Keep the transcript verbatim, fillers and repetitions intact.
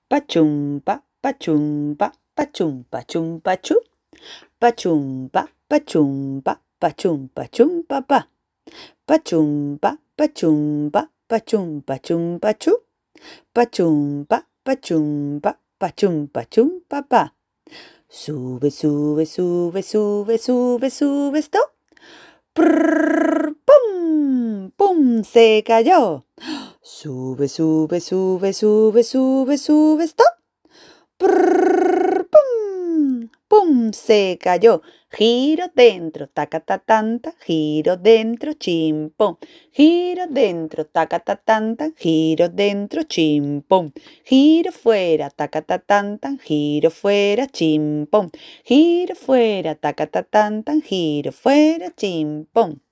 Pachumpa, pachumpa, pachumpa, chumpa, chu. Pachumpa, pachumpa, pachumpa, chumpa, pa. Pachumpa, pachumpa, pachumpa, chumpa, chu. Pachumpa, pachumpa, pachumpa, chumpa, pa. Sube, sube, sube, sube, sube, sube, stop. Prrr, ¡pum! ¡Pum! Se cayó. Sube, sube, sube, sube, sube, sube, stop. Prrr, ¡pum! ¡Pum! Se cayó. Giro dentro, taca ta tanta, giro dentro, chimpón. Giro dentro, taca ta tanta, giro dentro, chimpón. Giro fuera, taca ta tanta, giro fuera, chimpón. Giro fuera, taca ta tanta, giro fuera, chimpón.